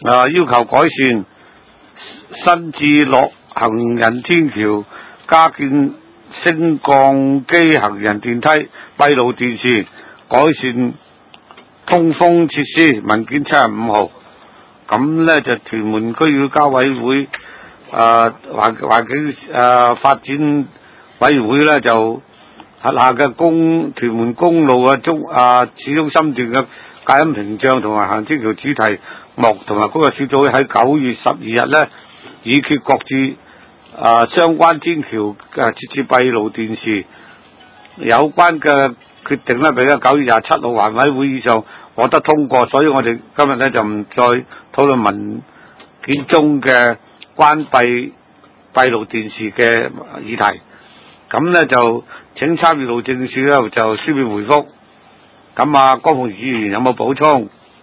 要求改善新置落行人天橋，加建升降機、行人電梯、閉路電視，改善通風設施。文件75號。咁咧就屯門區議交委會環境發展委員會咧就轄下嘅屯門公路市中心段嘅隔音屏障同埋行天橋主題幕同埋工作小組喺9月12日咧議決擱置相關天橋設置閉路電視有關嘅決定咧，俾咗9月27號環委會以上獲得通過，所以我哋今日咧就唔再討論文件中嘅關閉閉路電視嘅議題。咁咧就請參與路政署咧就書面回覆。咁江鳳儀議員有冇補充？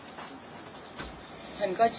唔該。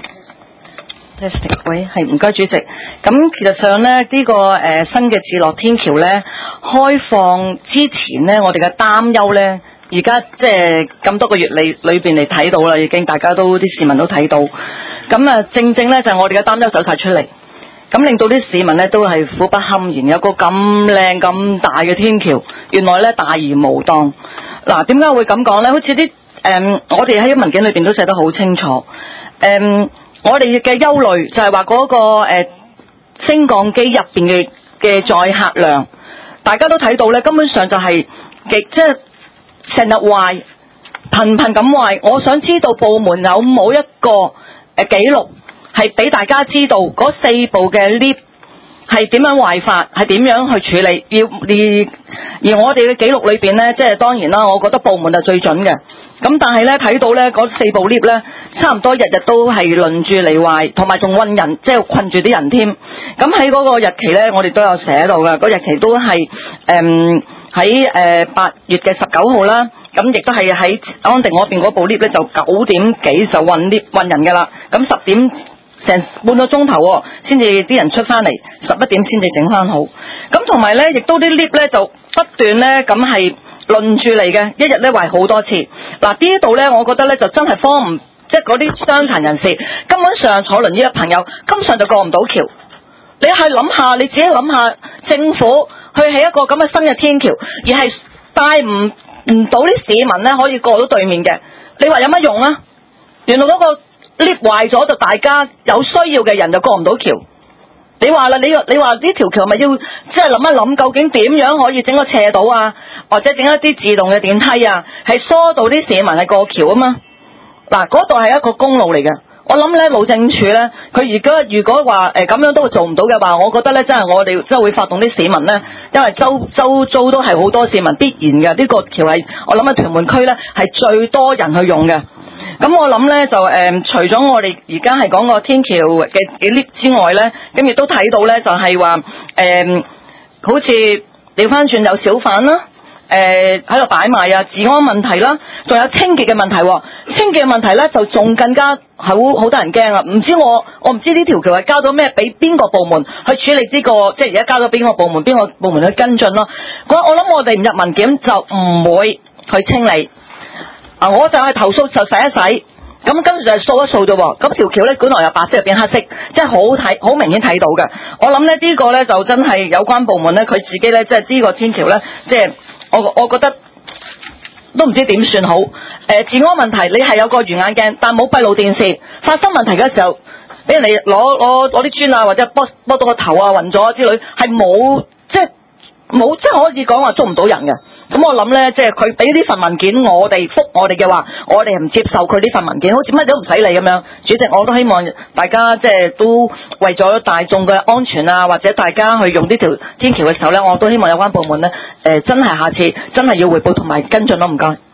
喂，係唔該主席。咁其實上咧呢個新嘅置樂天橋咧開放之前咧，我哋嘅擔憂咧，而家即係咁多個月裏邊嚟睇到啦，已經大家都啲市民都睇到。咁正正咧就係我哋嘅擔憂走晒出嚟，咁令到啲市民咧都係苦不堪言。有個咁靚咁大嘅天橋，原來咧大而無當。嗱，點解會咁講咧？好似啲我哋喺文件裏邊都寫得好清楚。我哋嘅憂慮就係話嗰個升降機入邊嘅載客量，大家都睇到咧，根本上就係即係成日壞，頻頻咁壞。我想知道部門有冇一個記錄，係俾大家知道嗰4部嘅 lift 係點樣壞法，係點樣去處理。而我哋嘅記錄裏邊咧，即係當然啦，我覺得部門係最準嘅。咁但係咧睇到咧嗰4部 lift 咧，差唔多日日都係輪住嚟壞，同埋仲困人，即係困住啲人添。咁喺嗰個日期咧，我哋都有寫到嘅，個日期都係喺8月嘅19號啦。咁亦都係喺安定嗰邊嗰部 lift 咧，就9點幾就困人㗎啦。咁10點成半個鐘頭先至啲人出翻嚟，11點先至整翻好。咁同埋咧，亦都啲 lift 咧就不斷咧咁係輪住嚟嘅，一日咧壞好多次。嗱，呢度咧，我覺得咧就真係方唔即係嗰啲傷殘人士，根本上坐輪椅嘅朋友根本上就過唔到橋。你係諗下，你自己諗下，政府去起一個咁嘅新嘅天橋，而係帶唔到啲市民咧可以過到對面嘅，你話有乜用啊？原來嗰個 lift 壞咗，就大家有需要嘅人就過唔到橋。你話啦，你話呢條橋咪要即係諗一諗，究竟點樣可以整個斜道啊，或者整一啲自動嘅電梯啊，係疏導啲市民係過橋啊嘛。嗱，嗰度係一個公路嚟嘅。我諗咧，路政署咧，佢而家如果話咁樣都做唔到嘅話，我覺得咧，真係我哋真係會發動啲市民咧，因為周遭都係好多市民必然嘅。呢個橋係我諗喺屯門區咧係最多人去用嘅。咁我諗咧就除咗我哋而家係講個天橋嘅 lift 之外咧，咁亦都睇到咧就係話好似調翻轉有小販啦，喺度擺賣啊，治安問題啦，仲有清潔嘅問題。清潔嘅問題咧就仲更加好多人驚啊！唔知我唔知呢條橋係交咗咩俾邊個部門去處理呢個，即係而家交咗邊個部門，邊個部門去跟進咯。我諗我哋唔入文件就唔會去清理。我就係投訴就洗一洗，咁跟住就係掃一掃啫喎。咁條橋咧本來由白色入變黑色，即係好明顯睇到嘅。我諗咧呢個咧就真係有關部門咧，佢自己咧即係呢個天橋咧，即係我覺得都唔知點算好。治安問題你係有個魚眼鏡，但冇閉路電視，發生問題嘅時候俾人哋攞啲磚啊，或者剝到個頭啊暈咗之類，係冇即係可以講話捉唔到人嘅。咁我諗咧，即係佢俾呢份文件我哋覆我哋嘅話，我哋係唔接受佢呢份文件，好似乜都唔使理咁樣。主席，我都希望大家即係都為咗大眾嘅安全啊，或者大家去用呢條天橋嘅時候咧，我都希望有關部門咧，真係下次真係要匯報同埋跟進咯，唔該。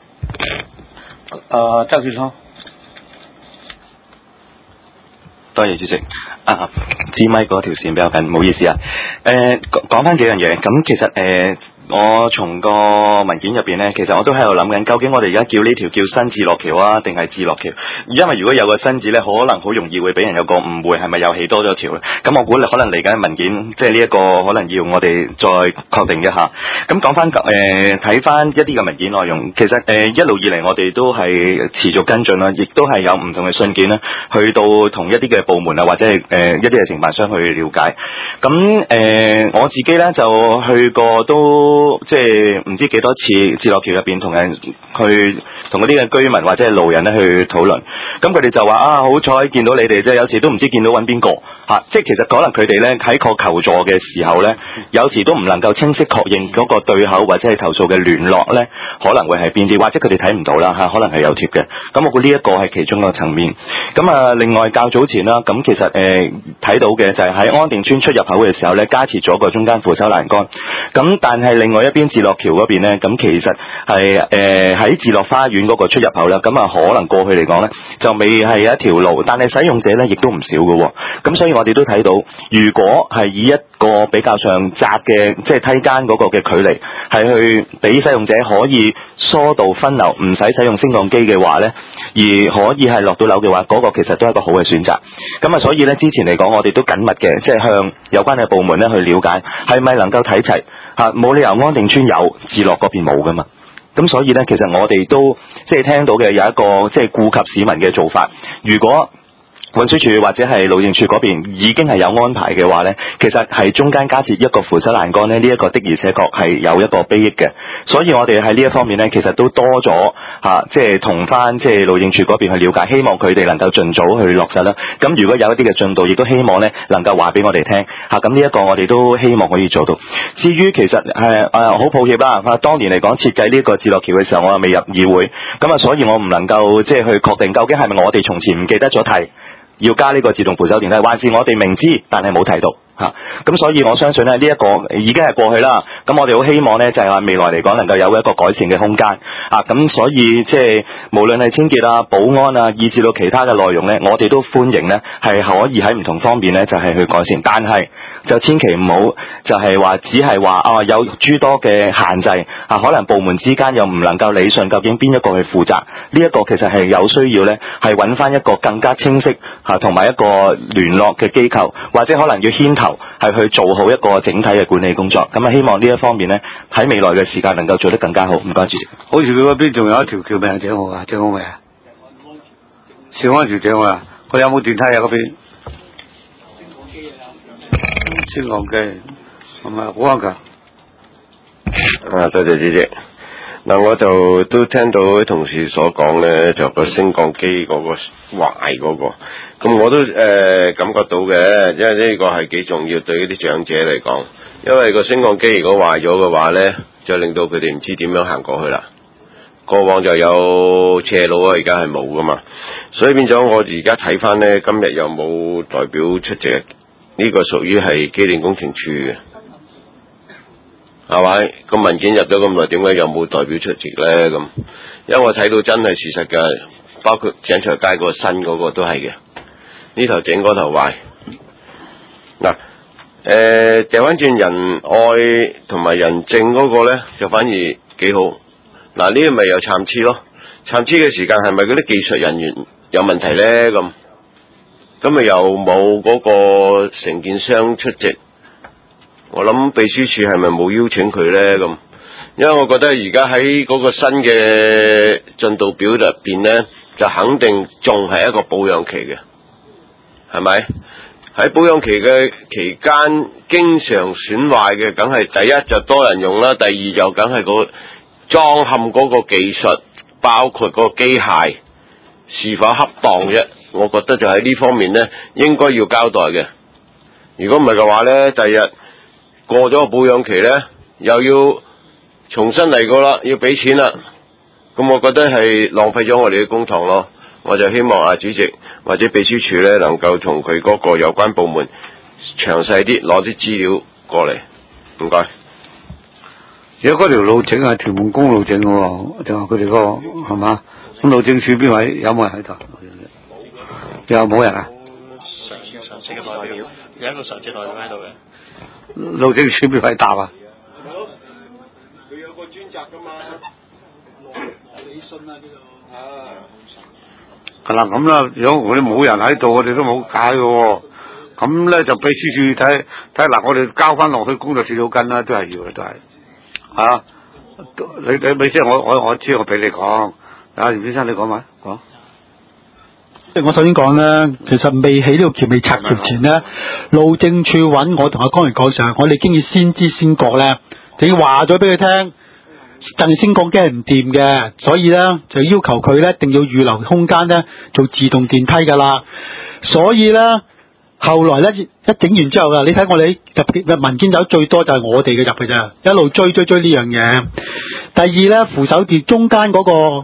周志聰， 多謝主席。支咪嗰條線比較緊，唔好意思啊。講翻幾樣嘢，咁其實我從個文件入邊咧，其實我都喺度諗緊，究竟我哋而家叫呢條叫新智樂橋啊，定係智樂橋？因為如果有個新字咧，可能好容易會俾人有個誤會，係咪又起多咗條咧？咁我估可能嚟緊文件，即係呢一個可能要我哋再確定一下。咁講翻睇翻一啲嘅文件內容，其實一路以嚟我哋都係持續跟進啦，亦都係有唔同嘅信件咧，去到同一啲嘅部門啊，或者係一啲嘅承辦商去了解。咁我自己咧就去過都即係唔知幾多次智樂橋入邊同人去同嗰啲嘅居民或者係路人咧去討論。咁佢哋就話啊，好彩見到你哋啫，有時都唔知見到揾邊個嚇。即係其實可能佢哋咧喺個求助嘅時候咧，有時都唔能夠清晰確認嗰個對口或者係投訴嘅聯絡咧，可能會係邊啲，或者佢哋睇唔到啦嚇，可能係有貼嘅。咁我估呢一個係其中一個層面。咁啊，另外較早前啦，咁其實睇到嘅就係喺安定村出入口嘅時候咧，加設咗個中間扶手欄杆。咁但係另外一邊智樂橋嗰邊咧，咁其實係喺智樂花園嗰個出入口啦。咁啊，可能過去嚟講咧，就未係一條路，但係使用者咧亦都唔少嘅。咁所以我哋都睇到，如果係以一個比較上窄嘅即係梯間嗰個嘅距離，係去俾使用者可以疏導分流，唔使使用升降機嘅話咧，而可以係落到樓嘅話，嗰個其實都係一個好嘅選擇。咁啊，所以咧之前嚟講，我哋都緊密嘅，即係向有關嘅部門咧去了解，係咪能夠睇齊嚇？冇理由安定村有，智樂嗰邊冇噶嘛。咁所以咧，其實我哋都即係聽到嘅有一個即係顧及市民嘅做法。如果運輸署或者係路政署嗰邊已經係有安排嘅話呢，其實係中間加設一個扶手欄杆呢，呢一個的而且確係有一個裨益嘅。所以我哋喺呢一方面呢，其實都多咗即係同翻即係路政署嗰邊去了解，希望佢哋能夠盡早去落實啦。咁如果有一啲嘅進度，亦都希望呢能夠話俾我哋聽嚇。咁呢一個我哋都希望可以做到。至於其實好抱歉啦，當年嚟講設計呢個智樂橋嘅時候，我又未入議會，咁啊，所以我唔能夠即係去確定究竟係咪我哋從前唔記得咗提要加呢個自動扶手電梯，還是我哋明知但係冇提到嚇。咁所以我相信咧，呢一個已經係過去啦。咁我哋好希望咧，就係話未來嚟講能夠有一個改善嘅空間啊。咁所以即係無論係清潔啊、保安啊，以至到其他嘅內容咧，我哋都歡迎咧係可以喺唔同方面咧就係去改善。但係就千祈唔好就係話只係話有諸多嘅限制啊，可能部門之間又唔能夠理順究竟邊一個去負責。呢一個其實係有需要咧，係揾翻一個更加清晰同埋一個聯絡嘅機構，或者可能要牽頭係去做好一個整體嘅管理工作。咁啊，希望呢一方面咧喺未來嘅時間能夠做得更加好。唔該主席。 好似佢嗰邊仲有一條橋未整好啊？整好未啊？兆安橋整好啊？佢有冇電梯啊？嗰邊升降機係咪好安㗎？ 多謝主席。嗱，我就都聽到啲同事所講咧，就個升降機嗰個壞嗰個，咁我都感覺到嘅，因為呢個係幾重要對於啲長者嚟講，因為個升降機如果壞咗嘅話咧，就令到佢哋唔知點樣行過去啦。過往就有斜路啊，而家係冇噶嘛，所以變咗我而家睇翻咧，今日又冇代表出席，呢個屬於係機電工程處嘅。係咪個文件入咗咁耐，點解又冇代表出席咧？咁，因為我睇到真係事實嘅，包括井財街嗰個新嗰個都係嘅，呢頭整嗰頭壞。嗱，掉翻轉仁愛同埋仁政嗰個咧，就反而幾好。嗱，呢個咪有參差咯，參差嘅時間係咪嗰啲技術人員有問題咧？咁咪又冇嗰個承建商出席。我諗秘書處係咪冇邀請佢咧？咁，因為我覺得而家喺嗰個新嘅進度表入邊咧，就肯定仲係一個保養期嘅，係咪？喺保養期嘅期間，經常損壞嘅，梗係第一就多人用啦，第二就梗係個裝嵌嗰個技術，包括個機械是否恰當啫。我覺得就喺呢方面咧，應該要交代嘅。如果唔係嘅話咧，第日過咗個保養期咧，又要重新嚟過啦，要俾錢啦。咁我覺得係浪費咗我哋嘅公帑咯。我就希望主席或者秘書處咧，能夠從佢嗰個有關部門詳細啲攞啲資料過嚟。唔該。 而家嗰條路整係屯門公路整嘅喎，就話佢哋嗰個係嘛？咁路政署邊位有冇人喺度？又冇人啊？ 常設嘅代表，有一個常設代表喺度嘅。 路政署邊位答啊？ 專責㗎嘛。 理信啊，叫做係啦，咁啦，如果我哋冇人喺度，我哋都冇解嘅喎。咁咧就秘書處睇嗱，我哋交翻落去工作小組跟啦，都係要嘅，都係啊。你美先，我知，我俾你講。啊，袁先生你講埋講。 我首先講咧，其實未起呢個橋未拆橋前咧，路政署揾我同阿江源講上，我哋已經要先知先覺咧，就要話咗俾佢聽，近升降機係唔掂嘅，所以咧就要求佢咧一定要預留空間咧做自動電梯噶啦。所以咧後來咧一整完之後啊，你睇我哋入文件走最多就係我哋嘅入嘅咋，一路追呢樣嘢。第二咧扶手電中間嗰個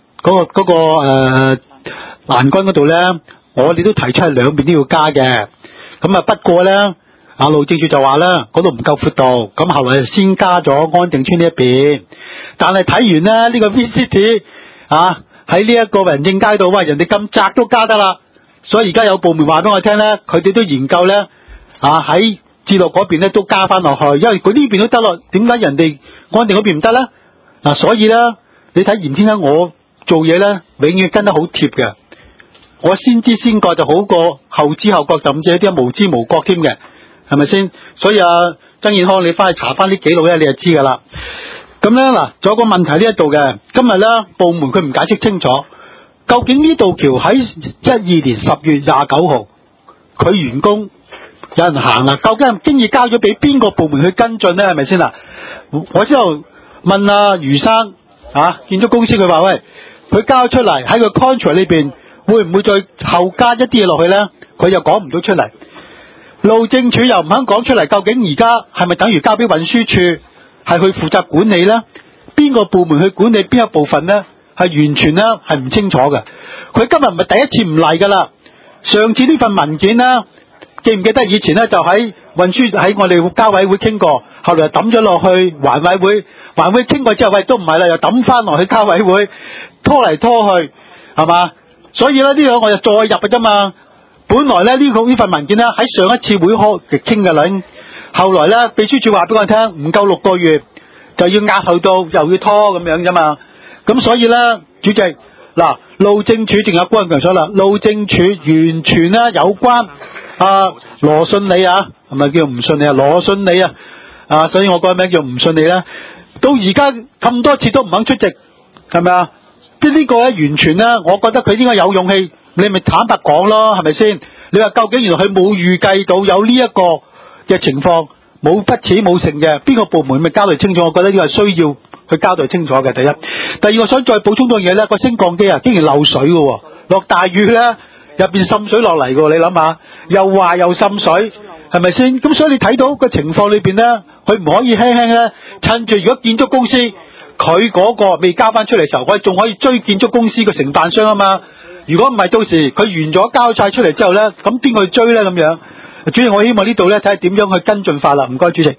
欄杆嗰度咧，我哋都提出係兩邊都要加嘅。咁啊，不過咧，路政署就話咧，嗰度唔夠闊度，咁後來就先加咗安定村呢一邊。但係睇完咧呢個 VCT 喺呢一個仁政街道，喂，人哋咁窄都加得啦。所以而家有部門話俾我聽咧，佢哋都研究咧喺智樂嗰邊咧都加翻落去，因為佢呢邊都得咯，點解人哋安定嗰邊唔得咧？所以咧，你睇嚴先生我做嘢咧，永遠跟得好貼嘅。我先知先覺就好過後知後覺，甚至有啲無知無覺添嘅，係咪先？所以曾健康，你翻去查翻啲記錄咧，你就知噶啦。咁咧仲有個問題呢一度嘅，今日咧部門佢唔解釋清楚，究竟呢道橋喺12年10月29號佢完工有人行啦，究竟係經已交咗俾邊個部門去跟進咧？係咪先啦？我之後問余生建築公司，佢話喂，佢交出嚟喺個 contract 裏邊。會唔會再後加一啲嘢落去呢？佢又講唔到出嚟，路政署又唔肯講出嚟，究竟而家係咪等於交俾運輸處係去負責管理呢？邊個部門去管理邊一部分呢？係完全呢係唔清楚嘅。佢今日唔係第一次唔嚟噶啦，上次呢份文件呢，記唔記得以前呢就喺運輸喺我哋交委會傾過，後來又抌咗落去環委會，環委傾過之後，喂都唔係啦，又抌翻落去交委會，拖嚟拖去，係嘛？所以咧呢個我就再入嘅啫嘛。本來咧呢份文件咧喺上一次會開極傾嘅啦，後來咧秘書處話俾我聽唔夠6個月就要押後到又要拖咁樣啫嘛。咁所以咧主席路政署仲有關強所啦，路政署完全咧有關羅信理係咪叫唔信理羅信理所以我改名叫唔信理啦。到而家咁多次都唔肯出席，係咪啊？即係呢個咧，完全咧，我覺得佢應該有勇氣，你咪坦白講咯，係咪先？你話究竟原來佢冇預計到有呢一個嘅情況，冇不似冇成嘅，邊個部門咪交代清楚？我覺得呢個係需要去交代清楚嘅。第一，第二，我想再補充多樣嘢咧，個升降機竟然漏水嘅，落大雨咧入邊滲水落嚟嘅，你諗下，又壞又滲水，係咪先？咁所以你睇到個情況裏邊咧，佢唔可以輕輕咧，趁住如果建築公司。佢嗰個未交翻出嚟嘅時候，我哋仲可以追建築公司嘅承辦商啊嘛。如果唔係，到時佢完咗交晒出嚟之後咧，咁邊個去追咧？咁樣，主席，我希望呢度咧睇下點樣去跟進法啦。唔該，主席。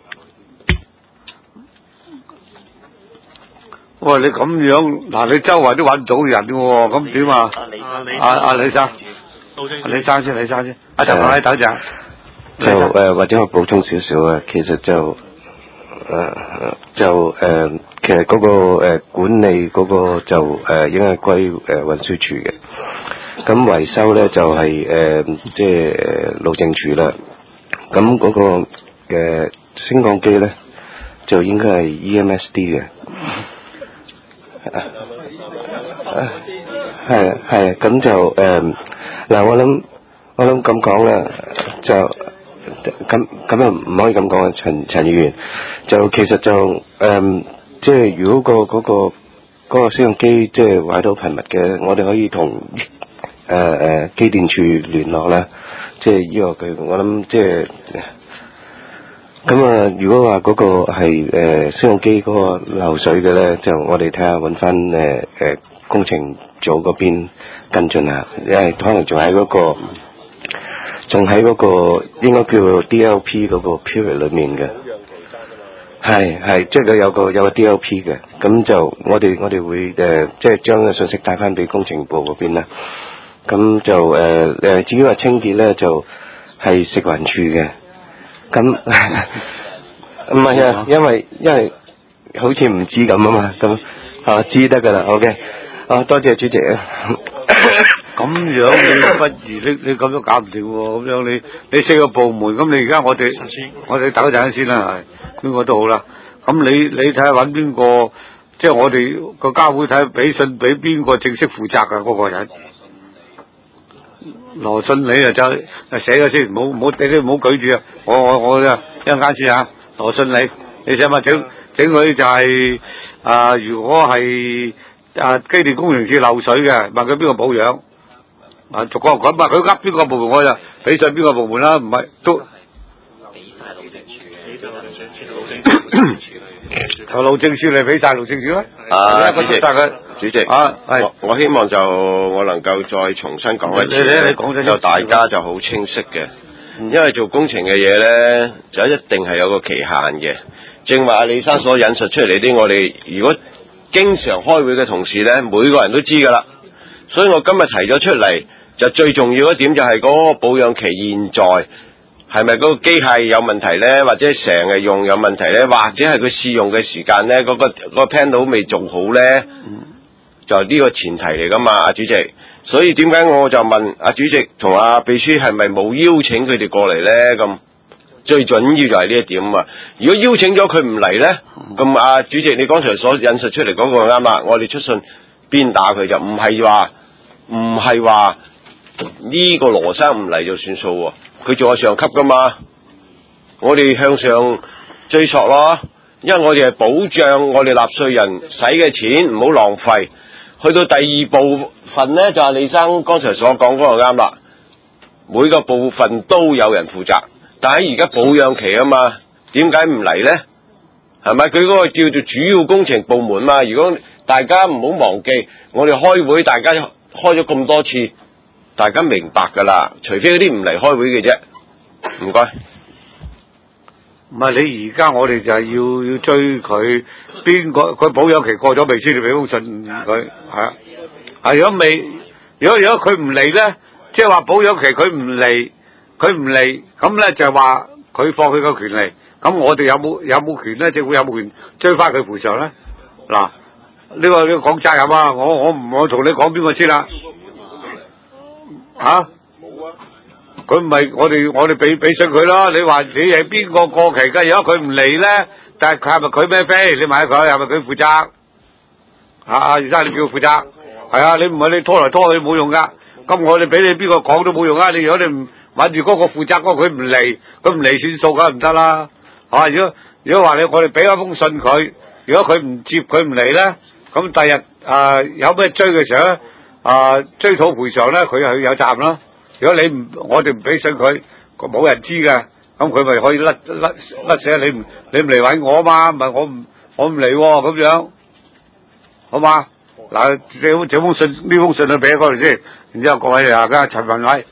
喂，你咁樣你周圍都揾唔到人喎，咁點啊？李生先，李生先。等陣。 或者我補充少少啊，其實其實嗰個管理嗰個就應該歸運輸處嘅，咁維修咧就係即係路政署啦。咁嗰個升降機咧就應該係 EMSD 嘅，係咁就我諗咁講啦，就咁又唔可以咁講啊，陳議員就其實就即係如果嗰個升降機即係壞到頻密嘅，我哋可以同機電處聯絡啦。即係呢個我諗即係咁如果話嗰個係升降機嗰個漏水嘅咧，就我哋睇下揾翻工程組嗰邊跟進下，因為可能仲喺嗰個應該叫 DLP 嗰個 period 裏面嘅。係，即係佢有個 DLP 嘅，咁就我哋會即係將個信息帶翻俾工程部嗰邊啦。咁就至於話清潔咧，就係食環署嘅。咁唔係啊，因為好似唔知咁啊嘛，咁知得噶啦 ，OK， 多謝主席啊。 咁樣你不如你咁都搞唔掂喎，咁樣你4個部門，咁你而家我哋等一陣先啦，係邊個都好啦。咁你睇下揾邊個，即係我哋個家會睇下俾信俾邊個正式負責㗎嗰個人。羅信你就寫咗先，唔好舉住啊！我一陣間先嚇，羅信你想咪整佢就係如果係機電工程署漏水嘅，問佢邊個保養。逐個講嘛，佢噏邊個部門我就俾上邊個部門啦，唔係都俾晒路政署嘅，路政署嚟俾晒路政署啦。 主席，我希望我能夠再重新講一次， 你講就大家就好清晰嘅，因為做工程嘅嘢咧就一定係有個期限嘅。正話阿李生所引述出嚟啲，我哋如果經常開會嘅同事咧，每個人都知㗎啦。所以我今日提咗出嚟，就最重要一點就係嗰個保養期現在係咪嗰個機械有問題呢？或者成日用有問題呢？或者係佢試用嘅時間呢？嗰個 panel 未做好呢？就呢個前提嚟噶嘛，阿主席。所以點解我就問阿主席同阿秘書係咪冇邀請佢哋過嚟呢？咁最準要就係呢一點啊！如果邀請咗佢唔嚟呢，咁阿主席你剛才所引述出嚟嗰個啱啦，我哋出信鞭打佢就唔係話呢個羅生唔嚟就算數喎，佢做係上級噶嘛，我哋向上追索咯，因為我哋係保障我哋納稅人使嘅錢唔好浪費。去到第二部分呢，就係李生剛才所講嗰個啱啦，每個部分都有人負責，但係而家保養期啊嘛，點解唔嚟呢？係咪佢嗰個叫做主要工程部門嘛？如果大家唔好忘記，我哋開會大家開咗咁多次，大家明白㗎啦。除非嗰啲唔嚟開會嘅啫。唔該。 唔係你而家我哋就係要追佢邊個，佢保養期過咗未先？你俾封信佢係啊。如果佢唔嚟咧，即係話保養期佢唔嚟，咁咧就係話佢放棄個權利。咁我哋有冇權咧？政府有冇權追翻佢賠償咧？嗱，呢個講責任啊！我同你講邊個先啦？嚇？冇啊！佢唔係我哋俾信佢咯。你話你係邊個過期㗎？如果佢唔嚟咧，但係係咪佢孭飛？你問下佢係咪佢負責？而家你叫佢負責，係啊！你唔係你拖來拖去冇用㗎。咁我哋俾你邊個講都冇用啊！你如果你唔揾住嗰個負責嗰個，佢唔嚟算數梗係唔得啦。如果話我哋俾一封信佢，如果佢唔接佢唔嚟咧，咁第日有咩追嘅時候咧，追討賠償咧，佢係有責任啦。如果我哋唔俾信佢，冇人知嘅，咁佢咪可以甩寫你唔嚟揾我啊嘛，唔係我唔嚟咁樣，好嘛？嗱，這封信呢封信去俾嗰度先，然之後各位大家陳文偉，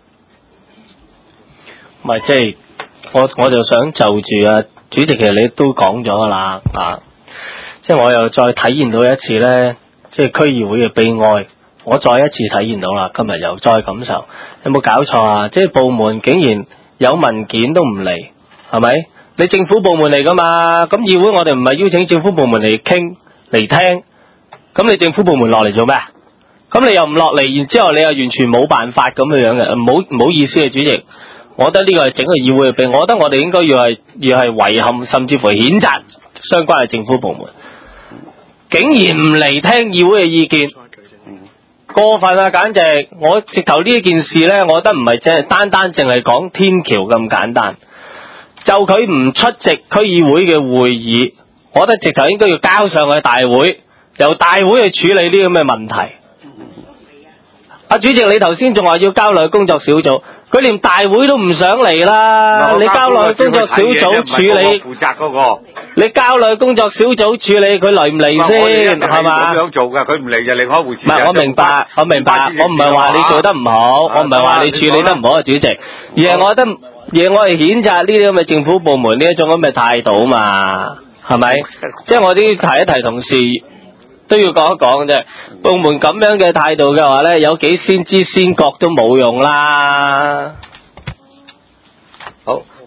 唔係即係我就想就住啊主席，其實你都講咗噶啦即係我又再體現到一次咧，即係區議會嘅悲哀，我再一次體現到啦，今日又再感受，有冇搞錯啊？即係部門竟然有文件都唔嚟，係咪？你政府部門嚟噶嘛？咁議會我哋唔係邀請政府部門嚟傾嚟聽，咁你政府部門落嚟做咩？咁你又唔落嚟，然之後你又完全冇辦法咁樣嘅，唔好意思啊，主席。我覺得呢個係整個議會嘅病，我覺得我哋應該要係遺憾，甚至乎譴責相關嘅政府部門，竟然唔嚟聽議會嘅意見，過分啊！簡直，我直頭呢件事呢，我覺得唔係淨係單單淨係講天橋咁簡單，就佢唔出席區議會嘅會議，我覺得直頭應該要交上去大會，由大會去處理呢啲咁嘅問題。主席，你頭先仲話要交落去工作小組，佢連大會都唔想嚟啦！你交落去工作小組處理， 負責嗰個， 你交落去工作小組處理，佢嚟唔嚟先？係嘛？ 咁樣做㗎，佢唔嚟就另外一回事。 唔係，我明白，我唔係話你做得唔好，我唔係話你處理得唔好啊，主席，而係我覺得，我係譴責呢啲咁嘅政府部門呢一種咁嘅態度嘛，係咪？即係我啲提一提同事。都要講一講啫，部門咁樣嘅態度嘅話咧，有幾先知先覺都冇用啦。 好，嗱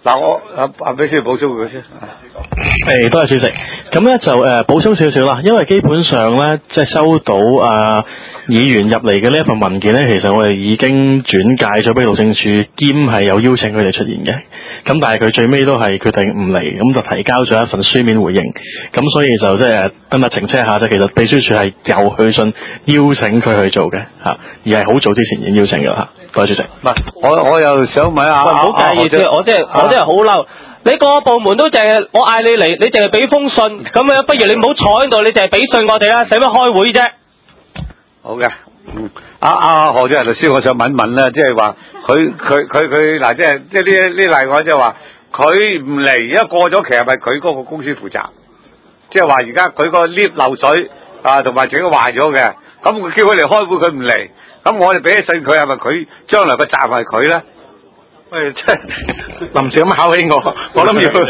嗱，我阿俾先補充佢先。 誒，多謝主席。咁咧就補充少少啦，因為基本上咧，即係收到議員入嚟嘅呢一份文件咧，其實我哋已經轉介咗俾路政署，兼係有邀請佢哋出現嘅。咁但係佢最尾都係決定唔嚟，咁就提交咗一份書面回應。咁所以就即係今日澄清一下啫，其實秘書處係有去信邀請佢去做嘅嚇，而係好早之前已經邀請嘅嚇。多謝主席。 唔係，我又想問下， 唔好介意啫，我真係好嬲。你個部門都淨係我嗌你嚟，你淨係俾封信，咁樣不如你唔好坐喺度，你淨係俾信我哋啦，使乜開會啫？ 好嘅，何俊仁律師，我想問問咧，即係話佢嗱，即係呢例案，即係話佢唔嚟，而家過咗期係咪佢嗰個公司負責？即係話而家佢個 lift 漏水同埋整個壞咗嘅，咁佢叫佢嚟開會，佢唔嚟，咁我哋俾信佢，係咪佢將來個責任係佢咧？喂，即係臨時咁考起我諗要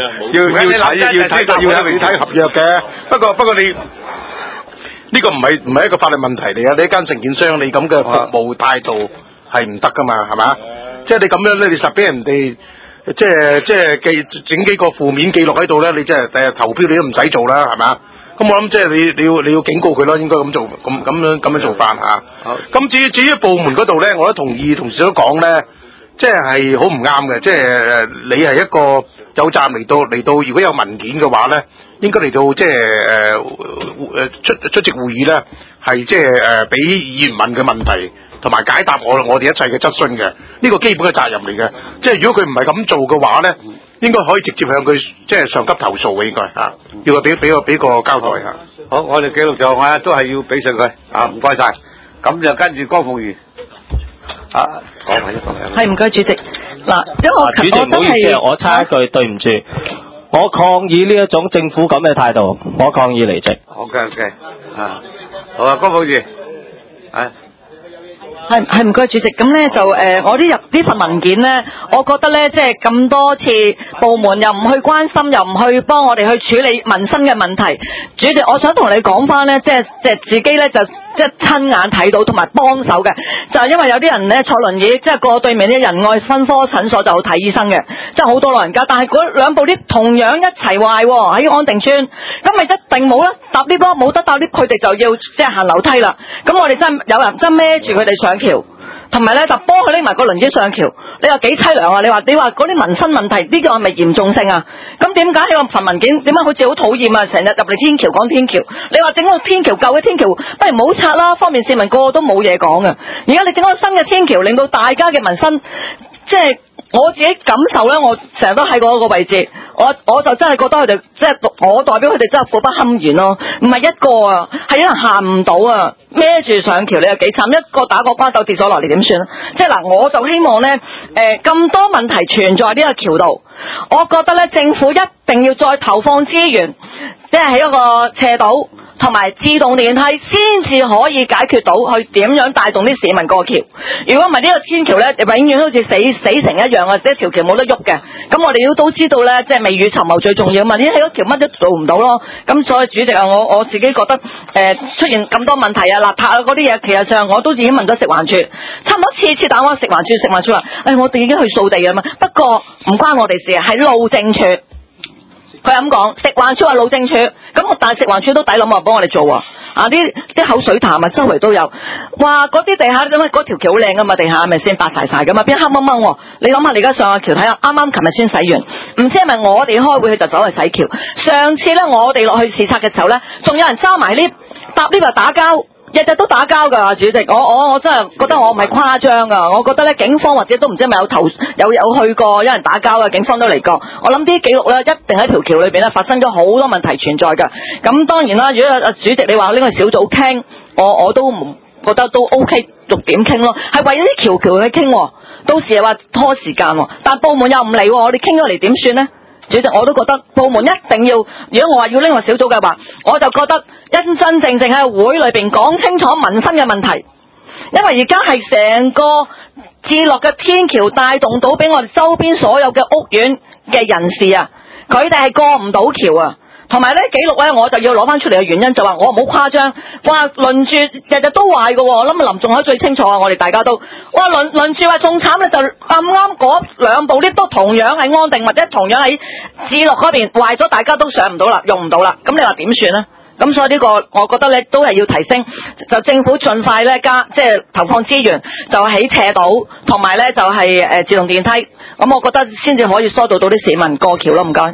睇合約嘅。不過你呢個唔係一個法律問題嚟啊！你一間承建商，你咁嘅服務態度係唔得噶嘛，係嘛？即係你咁樣咧，你實俾人哋即係整幾個負面記錄喺度咧，你即係第日投票你都唔使做啦，係嘛？咁我諗即係你要警告佢咯，應該咁做咁樣做法嚇。咁至於部門嗰度咧，我都同意同事都講咧。即係好唔啱嘅，即係你係一個有責任嚟到，如果有文件嘅話咧，應該嚟到即係出席會議咧，係即係俾議員問嘅問題，同埋解答我哋一切嘅質詢嘅，呢個基本嘅責任嚟嘅。即係如果佢唔係咁做嘅話咧，應該可以直接向佢即係上級投訴嘅應該嚇，要佢俾個交代嚇。好，我哋記錄就我都係要俾信佢唔該晒。咁就跟住江鳳儀。 係唔該主席。嗱，因為我主席唔好意思，我插一句，對唔住，我抗議呢一種政府咁嘅態度，我抗議離職。 OK，好啊，江鳳儀， 係唔該主席。咁咧就我入呢份文件咧，我覺得咧即係咁多次部門又唔去關心，又唔去幫我哋去處理民生嘅問題。主席，我想同你講翻咧，即係自己咧就。即係親眼睇到同埋幫手嘅，就係因為有啲人咧坐輪椅，即係過對面啲仁愛分科診所就睇醫生嘅，即係好多老人家。但係嗰兩部 lift 同樣一齊壞喺安定村，咁咪一定冇啦，搭 lift 咯，冇得搭 lift，佢哋就要即係行樓梯啦。咁我哋真係有人真孭住佢哋上橋，同埋咧就幫佢拎埋個輪椅上橋。你話幾凄涼啊？你話嗰啲民生問題呢個係咪嚴重性啊？咁點解呢個份文件點解好似好討厭啊？成日入嚟天橋講天橋，你話整個天橋舊嘅天橋，不如唔好拆啦，方便市民個個都冇嘢講嘅。而家你整個新嘅天橋，令到大家嘅民生，即係我自己感受咧，我成日都喺嗰個位置，我就真係覺得佢哋即係我代表佢哋真係苦不堪言咯，唔係一個啊，係有人行唔到啊，孭住上橋你又幾慘，一個打個關斗跌咗落嚟點算啊？即係嗱，我就希望咧，咁多問題存在呢個橋度，我覺得咧政府一定要再投放資源，即係喺一個斜道。同埋自動電梯先至可以解決到去點樣帶動啲市民過橋。如果唔係呢個天橋咧，永遠好似死城一樣啊！即係條橋冇得喐嘅。咁我哋都知道咧，即係未雨綢繆最重要嘛。你喺嗰橋乜都做唔到咯。咁所以主席啊，我自己覺得出現咁多問題啊、邋遢啊嗰啲嘢，其實上我都已經問咗食環署，差唔多次打我食環署話，我哋已經去掃地啊嘛。不過唔關我哋事啊，係路政署。佢咁講，食環署話路政署，咁但係食環署都抵諗話幫我哋做啊！啲口水潭啊，周圍都有，哇！嗰啲地下咁嗰條橋好靚噶嘛，地下係咪先白晒噶嘛，邊黑掹掹喎？你諗下，你而家上下橋睇下，啱啱琴日先洗完，唔知係咪我哋開會佢就走去洗橋？上次咧我哋落去視察嘅時候咧，仲有人揸埋呢搭呢度打交。日日都打交噶，主席，我真係覺得我唔係誇張噶，我覺得咧警方或者都唔知係咪有去過，有人打交啊，警方都嚟過。我諗啲記錄咧一定喺條橋裏邊咧發生咗好多問題存在噶。咁當然啦，如果主席你話呢個小組傾，我都唔覺得都 OK，逐點傾咯，係為咗啲橋去傾，到時又話拖時間，但部門又唔嚟，我哋傾咗嚟點算呢？主席，我都覺得部門一定要，如果我話要拎個小組嘅話，我就覺得真真正正喺會裏邊講清楚民生嘅問題，因為而家係成個置落嘅天橋帶動到俾我哋周邊所有嘅屋苑嘅人士啊，佢哋係過唔到橋啊， 同埋咧記錄咧，我就要攞翻出嚟嘅原因就話我冇誇張，話輪住日日都壞嘅喎，我諗林仲海最清楚啊，我哋大家都，哇輪住話仲慘咧，就啱嗰兩部 lift 都同樣係安定或者同樣喺智樂嗰邊壞咗，大家都上唔到啦，用唔到啦，咁你話點算咧？咁所以呢個我覺得咧都係要提升，就政府盡快咧即係投放資源，就起斜道，同埋咧就係自動電梯，咁我覺得先至可以疏導到啲市民過橋咯，唔該。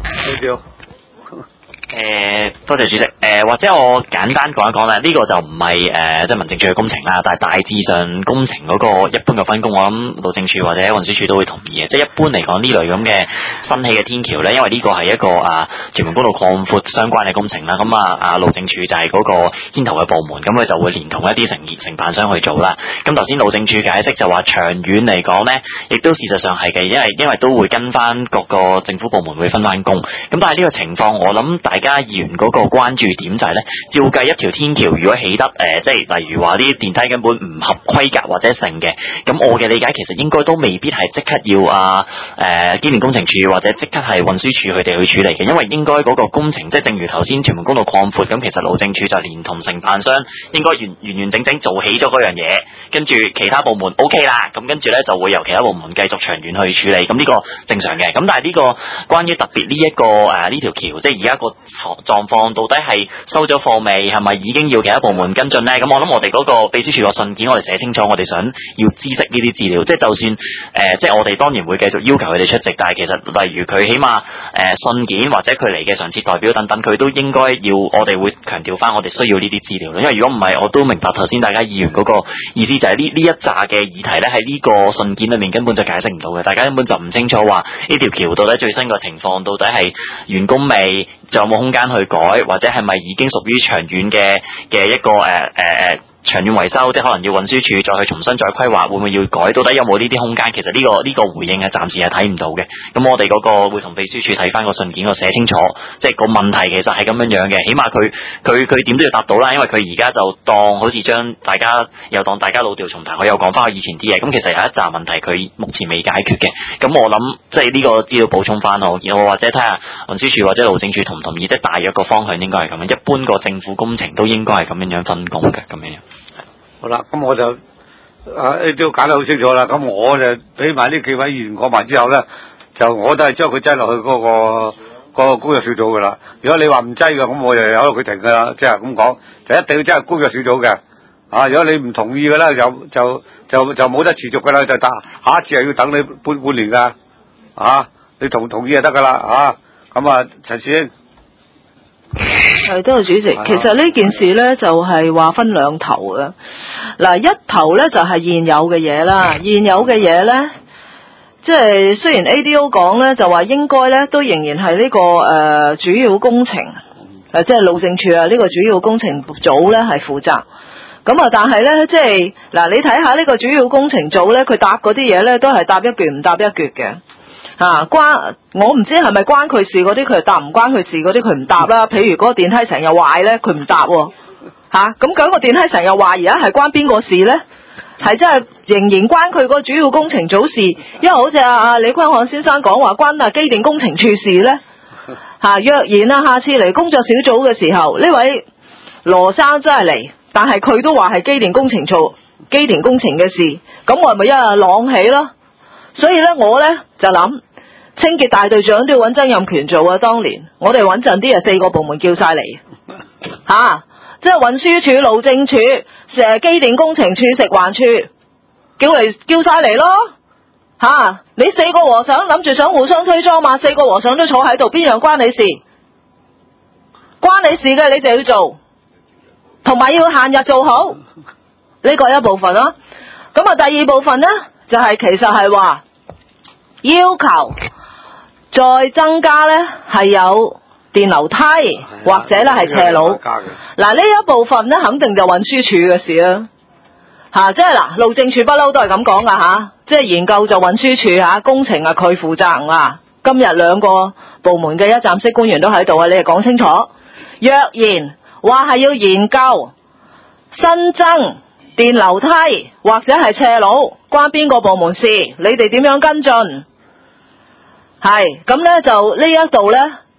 多謝主席。或者我簡單講一講啦，呢、個就唔係即係民政處嘅工程啦，但係大致上工程嗰個一般嘅分工，我諗路政署或者運輸署都會同意嘅。即係一般嚟講呢類咁嘅新起嘅天橋咧，因為呢個係一個屯門公路擴闊相關嘅工程啦，咁路政署就係嗰個牽頭嘅部門，咁佢就會連同一啲承辦商去做啦。咁頭先路政署解釋就話長遠嚟講咧，亦都事實上係嘅，因為都會跟翻各個政府部門會分翻工。咁但係呢個情況，我諗大家議員嗰個關注點就係咧，照計一條天橋如果起得即係例如話啲電梯根本唔合規格或者成嘅，咁我嘅理解其實應該都未必係即刻要機電工程署或者即刻係運輸署佢哋去處理嘅，因為應該嗰個工程即係正如頭先屯門公路擴闊，咁其實路政署就連同承辦商應該完整做起咗嗰樣嘢，跟住其他部門 OK 啦，咁跟住咧就會由其他部門繼續長遠去處理，咁呢個正常嘅。咁但係呢個關於特別呢一個呢條橋，即係而家個狀況到底係收咗貨未？係咪已經要其他部門跟進呢？咁我諗我哋嗰個秘書處個信件，我哋寫清楚，我哋想要知悉呢啲資料。即係就算即係我哋當然會繼續要求佢哋出席，但係其實例如佢起碼信件或者佢嚟嘅常設代表等等，佢都應該要我哋會強調翻，我哋需要呢啲資料。因為如果唔係，我都明白頭先大家議員嗰個意思就係呢一紮嘅議題呢，喺呢個信件裏面根本就解釋唔到嘅，大家根本就唔清楚話呢條橋到底最新個情況到底係完工未？仲有冇空間去改，或者係咪已經屬於長遠嘅一個長遠維修，即係可能要運輸署再去重新再規劃，會唔會要改？到底有冇呢啲空間？其實呢個回應係暫時係睇唔到嘅。咁我哋嗰個會同秘書處睇翻個信件，個寫清楚，即係個問題其實係咁樣嘅。起碼佢點都要答到啦，因為佢而家就當好似將大家老調重彈，佢又講翻佢以前啲嘢。咁其實有一紮問題佢目前未解決嘅。咁我諗即係呢個資料補充翻我，或者睇下運輸署或者路政署同唔同意，即係大約個方向應該係咁樣。一般個政府工程都應該係咁樣分工嘅咁樣。 好啦，咁我就都解得好清楚啦。咁我就俾埋呢幾位議員講埋之後咧，就我都係將佢擠落去嗰個工作小組噶啦。如果你話唔擠嘅，咁我就由佢停噶啦。即係咁講，就一定要擠入工作小組嘅。如果你唔同意嘅咧，就冇得持續噶啦，就下一次係要等你半年噶。你同意就得噶啦。咁陳師兄。 係，多謝主席。其實呢件事呢，就係話分兩頭嘅。嗱，一頭呢，就係現有嘅嘢啦。現有嘅嘢呢，即係雖然 ADO 講呢，就話應該呢，都仍然係呢個主要工程，即係路政署呢個主要工程組呢係負責。咁但係呢，即係嗱，你睇下呢個主要工程組呢，佢答嗰啲嘢呢，都係答一橛唔答一橛嘅。我唔知係咪關佢事嗰啲佢答，唔關佢事嗰啲佢唔答啦。譬如嗰個電梯成日壞咧，佢唔答喎。咁究竟個電梯成日壞而家係關邊個事咧？係真係仍然關佢個主要工程組事，因為好似李坤漢先生講話關機電工程處事咧。若然下次嚟工作小組嘅時候，呢位羅生真係嚟，但係佢都話係機電工程嘅事，咁我係咪一日朗起咯？所以咧，我咧就諗清潔大隊長都要揾曾蔭權做啊！當年我哋穩陣啲4個部門叫晒嚟，即係運輸署、路政署、機電工程處、食環署，叫晒嚟咯！你4個和尚諗住想互相推裝嘛？4個和尚都坐喺度，邊樣關你事？關你事嘅你就要做，同埋要限日做好，呢個一部分啦。咁第二部分呢？就係其實係話要求再增加呢係有電樓梯或者呢係斜路。嗱，呢一部分呢肯定就運輸署嘅事啦。即係路政署不嬲都係咁講噶即係研究就運輸署工程佢負責今日2個部門嘅一站式官員都喺度你哋講清楚。若然話係要研究新增電樓梯或者係斜路，關邊個部門事？你哋點樣跟進？係咁呢，就呢一度呢，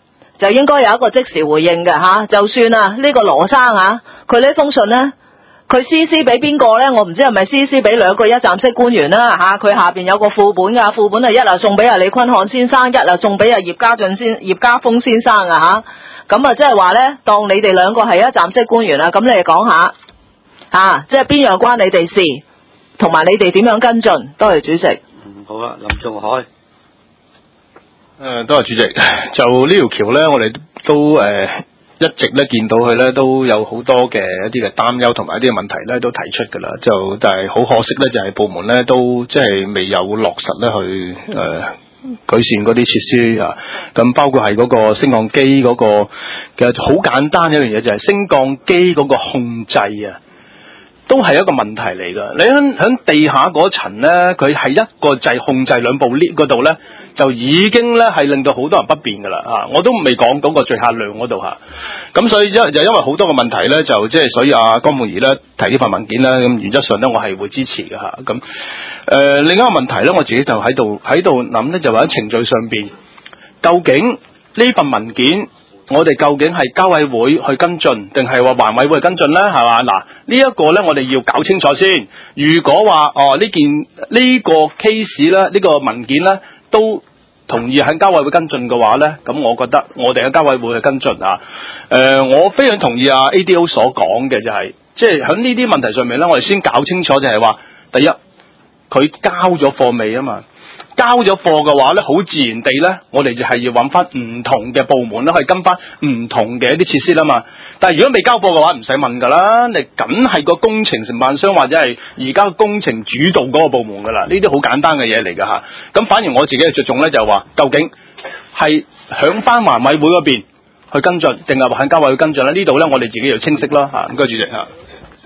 就應該有一個即時回應嘅嚇。就算啊呢個羅生啊，佢呢封信呢，佢 CC 俾邊個呢？我唔知係咪 CC 俾兩個一站式官員啦嚇。佢下邊有個副本㗎，副本係一啊送俾李坤漢先生，一啊送俾葉家鋒先生啊嚇。咁啊即係話呢，當你哋兩個係一站式官員啦，咁你哋講下嚇，即係邊樣關你哋事，同埋你哋點樣跟進？多謝主席。 好啦，林仲海。 多謝主席。就呢條橋咧，我哋都一直咧見到佢咧都有好多嘅一啲嘅擔憂同埋一啲嘅問題咧都提出㗎啦。就但係好可惜咧，就係部門咧都即係未有落實咧去改善嗰啲設施啊。咁包括係嗰個升降機嗰個其實好簡單一樣嘢，就係升降機嗰個控制啊。都係一個問題嚟㗎。你喺地下嗰層咧，佢係一個掣控制兩部 lift 嗰度咧，就已經咧係令到好多人不便㗎啦嚇。我都未講嗰個載客量嗰度嚇。咁所以因為好多個問題咧，就即係所以阿江鳳儀咧提呢份文件咧，咁原則上咧我係會支持嘅嚇。咁另一個問題咧，我自己就喺度諗咧，就話喺程序上邊，究竟呢份文件我哋究竟係交委會去跟進，定係話環委會去跟進咧？係嘛？嗱，呢一個咧，我哋要搞清楚先。如果話呢個 case 咧，呢個文件咧都同意喺交委會跟進嘅話咧，咁我覺得我哋喺交委會去跟進啊。我非常同意阿 ADO 所講嘅，就係即係喺呢啲問題上面咧，我哋先搞清楚就係話，第一佢交咗貨未啊嘛。交咗貨嘅話咧，好自然地咧，我哋就係要揾翻唔同嘅部門咧，去跟翻唔同嘅一啲設施啦嘛。但係如果未交貨嘅話，唔使問㗎啦，你梗係個工程承辦商或者係而家工程主導嗰個部門㗎啦。呢啲好簡單嘅嘢嚟㗎嚇。咁反而我自己嘅着重咧就係話，究竟係響翻環委會嗰邊去跟進，定係話喺交委會跟進咧？呢度咧我哋自己要清晰啦嚇。唔該主席嚇。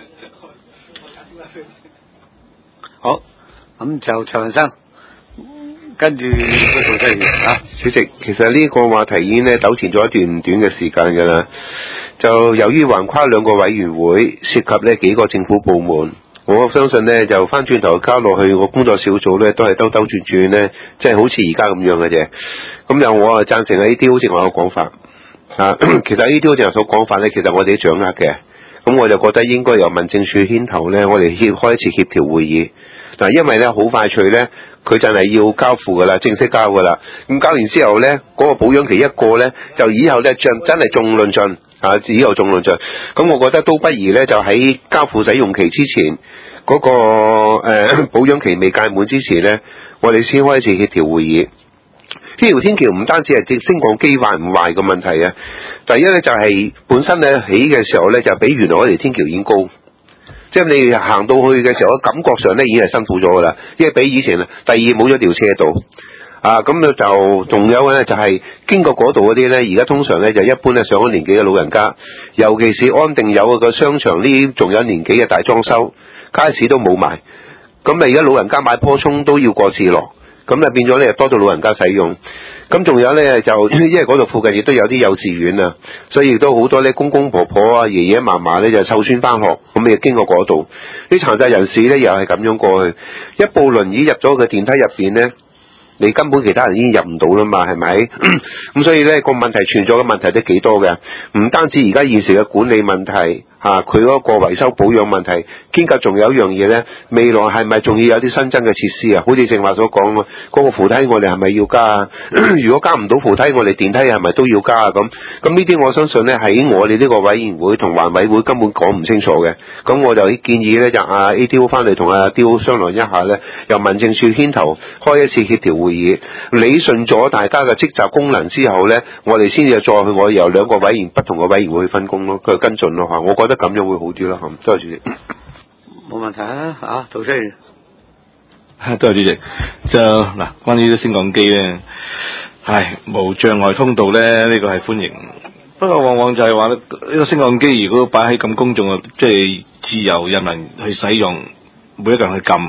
好，咁就陳文生。跟住主席，其實呢個話題已經咧糾纏咗一段唔短嘅時間㗎啦。就由於橫跨兩個委員會，涉及呢幾個政府部門，我相信呢就翻轉頭交落去個工作小組呢，都係兜兜轉轉呢，即係好似而家咁樣嘅啫。咁就我係贊成呢啲好似我嘅講法啊。其實呢啲好似我所講法呢，其實我哋都掌握嘅。咁我就覺得應該由民政處牽頭呢，我哋開一次協調會議。嗱，因為呢好快脆呢。佢真係要交付㗎啦，正式交㗎啦。咁交完之後呢，嗰個保養期一過呢，就以後呢真係眾論盡啊！以後眾論盡。咁我覺得都不如呢，就喺交付使用期之前，嗰個保養期未屆滿之前呢，我哋先開一次協調會議。呢條天橋唔單止係升降機壞唔壞嘅問題啊，第一呢，就係本身呢起嘅時候呢，就比原來嗰條天橋已經高。即係你行到去嘅時候，感覺上咧已經係辛苦咗噶啦，因為比以前第二冇咗條車道啊，咁就仲有嘅咧就係經過嗰度嗰啲咧，而家通常咧就一般咧上咗年紀嘅老人家，尤其是安定有個商場呢，仲有年紀嘅大裝修，街市都冇埋，咁啊而家老人家買棵蔥都要過次落，咁啊變咗咧多到老人家使用。咁仲有咧就因為嗰度附近亦都有啲幼稚園啊，所以亦都好多咧公公婆婆啊、爺爺嫲嫲咧就湊孫翻學，咁亦經過嗰度。啲殘疾人士咧又係咁樣過去，一部輪椅入咗個電梯入邊咧，你根本其他人已經入唔到啦嘛，係咪？咁所以咧個問題存在嘅問題都幾多嘅，唔單止而家現時嘅管理問題嚇，佢嗰個維修保養問題，兼夾仲有一樣嘢咧，未來係咪仲要有啲新增嘅設施啊？好似正話所講嗰個扶梯我哋係咪要加啊？如果加唔到扶梯，我哋電梯係咪都要加啊？咁呢啲我相信咧喺我哋呢個委員會同環委會根本講唔清楚嘅。咁我就建議咧就阿 ADO 翻嚟同阿 DO 商量一下咧，由民政處牽頭開一次協調會議，理順咗大家嘅職責功能之後咧，我哋先至再去我由兩個不同嘅委員會去分工咯，佢跟進咯嚇。我覺得咁樣會好啲咯，多謝主席。 冇問題啊，嚇，杜生。 多謝主席。就嗱，關於啲升降機咧，無障礙通道咧，呢個係歡迎。不過往往就係話呢個升降機如果擺喺咁公眾嘅，即係自由人民去使用，每一個人去撳，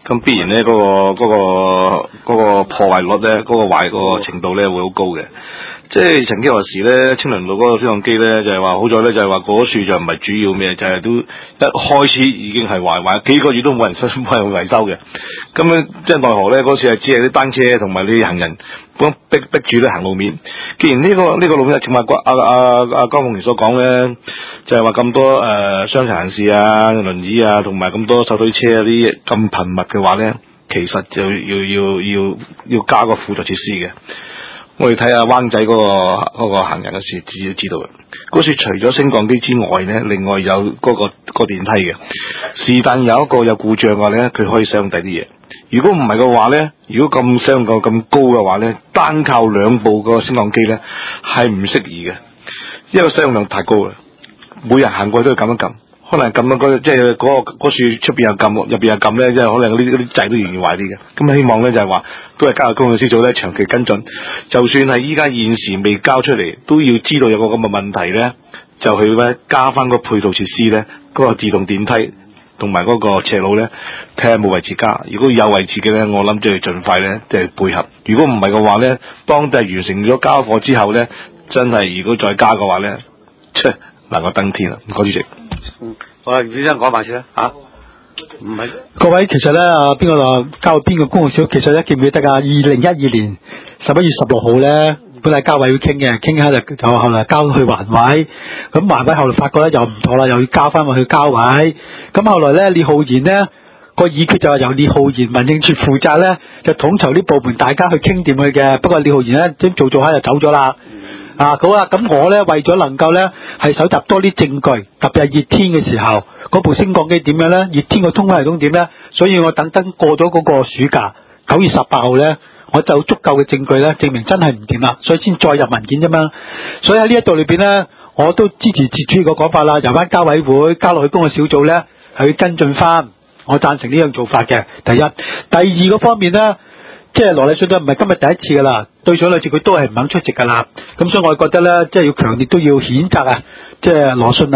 咁必然咧嗰個破壞率咧，嗰個壞嗰個程度咧會好高嘅。即係曾經何時咧，青鄰路嗰個升降機咧就係話好在咧就係話嗰樹就唔係主要咩，就係都一開始已經係壞幾個月都冇人維修嘅。咁樣即係奈何咧嗰時係只係啲單車同埋啲行人咁逼住咧行路面。既然呢個路面正話江鳳年所講咧，就係話咁多傷殘人士啊、輪椅啊同埋咁多手推車啊啲咁頻密嘅話咧，其實就要加個輔助設施嘅。我哋睇下灣仔嗰個行人嘅事，只要知道嘅。嗰處除咗升降機之外咧，另外有嗰個電梯嘅。是但有一個有故障嘅話咧，佢可以使用第啲嘢。如果唔係嘅話咧，如果咁升降咁高嘅話咧，單靠兩部個升降機咧係唔適宜嘅，因為使用量太高啦。每人行過去都要撳一撳。可能撳到即係嗰樹出邊又撳，入邊又撳咧，即係可能嗰啲掣都容易壞啲嘅。咁希望咧就係話，都係交通公司組咧長期跟進。就算係依家現時未交出嚟，都要知道有個咁嘅問題咧，就去咧加翻個配套設施咧，嗰個自動電梯同埋嗰個斜路咧，睇下冇位置加。如果有位置嘅咧，我諗就要盡快咧即係配合。如果唔係嘅話咧，當地完成咗交貨之後咧，真係如果再加嘅話咧，能夠登天啦！唔該，主席。 好啦，袁先生講埋先啦嚇。唔係各位，其實咧邊個話交邊個公共小組？其實咧記唔記得㗎？2012年11月16號咧，本嚟交委會傾下就後來交去環委，咁環委後來發覺咧又唔妥啦，又要交翻去交委。咁後來咧，列浩然咧個議決就係由列浩然民政處負責咧，就統籌啲部門大家去傾掂佢嘅。不過列浩然咧點做下就走咗啦。好啦，咁我咧為咗能夠咧係搜集多啲證據，特別係熱天嘅時候，嗰部升降機點樣咧？熱天個通風系統點咧？所以我等過咗嗰個暑假9月18號咧，我就足夠嘅證據咧，證明真係唔掂啦，所以先再入文件啫嘛。所以喺呢一度裏邊咧，我都支持接主個講法啦，由翻交委會交落去公共小組咧去跟進翻，我贊成呢樣做法嘅。第一，第二個方面咧。即係羅禮信都唔係今日第一次噶啦，對上兩次佢都係唔肯出席噶啦，咁所以我覺得咧，即係要強烈都要譴責啊！即係羅理信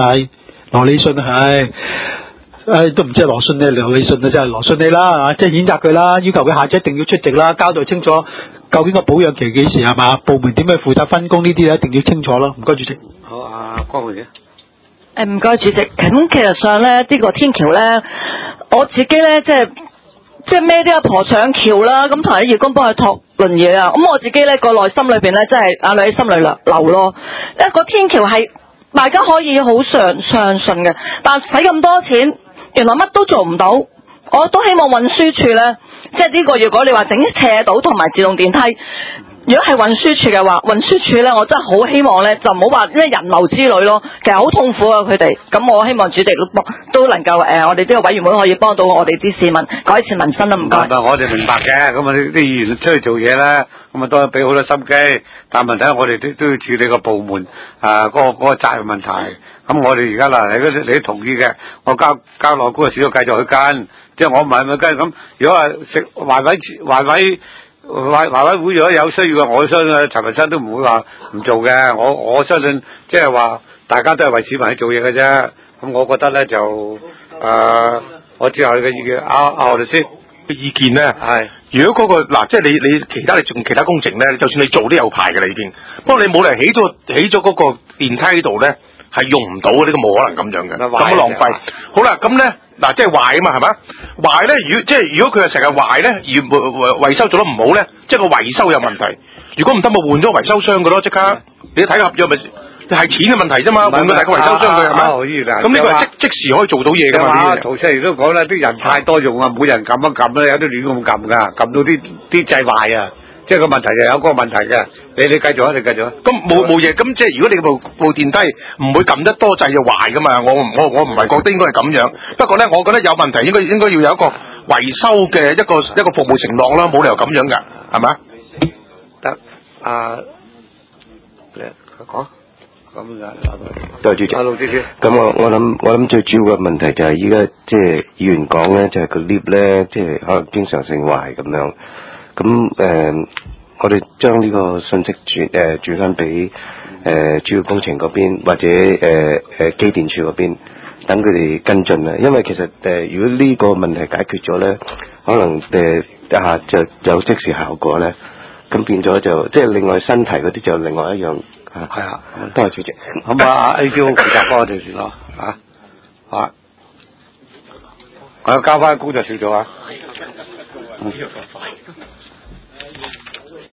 都唔知係羅信咧，羅理信啊，即係羅信你啦，即係譴責佢啦，要求佢下次一定要出席啦，交代清楚究竟個保養期幾時係嘛？部門點樣負責分工呢啲咧，一定要清楚咯。唔該主席。 好，阿江榮嘅。 唔該主席，咁其實上咧呢個天橋咧，我自己咧即係孭啲阿婆上橋啦，咁同啲義工幫佢托輪嘢啊，咁我自己咧個內心裏邊咧真係眼淚喺心裏流咯，因為個天橋係大家可以好相信嘅，但係使咁多錢，原來乜都做唔到，我都希望運輸處咧，即係呢個如果你話整斜道同埋自動電梯。如果係運輸處嘅話，運輸處咧，我真係好希望咧，就唔好話咩人流之類咯，其實好痛苦啊佢哋。咁我希望主席都能夠我哋呢個委員會可以幫到我哋啲市民改善民生啦，唔該。 我哋明白嘅，咁啊啲議員出去做嘢咧，咁啊都係俾好多心機，但問題我哋都要處理個部門嗰個責任問題。咁我哋而家嗱，你都同意嘅，我交內官嘅事都繼續去跟，即係我唔係咪跟咁？如果係食環委會如果有需要嘅，我相信陳文生都唔會話唔做嘅。我相信即係話大家都係為市民去做嘢嘅啫。咁我覺得咧就我接下你嘅意見，何律師嘅意見咧係，如果嗰個嗱，即係你其他工程咧，就算你做都有排嘅啦已經。不過你冇理起咗嗰個電梯喺度咧，係用唔到，呢個冇可能咁樣嘅，咁浪費。好啦，咁咧。嗱，即係壞啊嘛，係嘛？壞咧，如果佢係成日壞咧，而維修做得唔好咧，即係個維修有問題。如果唔得，咪換咗維修商嘅咯，即刻。你睇合約咪係錢嘅問題啫嘛，換個大個維修商佢係嘛？咁呢個係即時可以做到嘢㗎嘛？ 陶生亦都講啦，啲人太多用啊，每人撳一撳咧，有啲亂咁撳㗎，撳到啲掣壞啊。即係個問題就有嗰個問題嘅，你繼續啊，你繼續啊。咁冇嘢，咁即係如果你部電梯唔會撳得多掣就壞噶嘛，我唔係覺得應該係咁樣。不過咧，我覺得有問題應該要有一個維修嘅一個服務承諾啦，冇理由咁樣噶，係咪？得講咁嘅。 多謝主席。 陸主席。 咁我諗最主要嘅問題就係依家即係議員講咧，就係個 lift 咧，即係可能經常性壞咁樣。咁我哋將呢個信息轉翻俾主要工程嗰邊或者機電處嗰邊，等佢哋跟進啦。因為其實如果呢個問題解決咗咧， 可能就有即時效果咧。咁變咗就即係另外身體嗰啲就另外一樣嚇。係啊，多謝主席。 咁啊 A Q 負責幫我哋算咯嚇。我交翻工就少咗啊。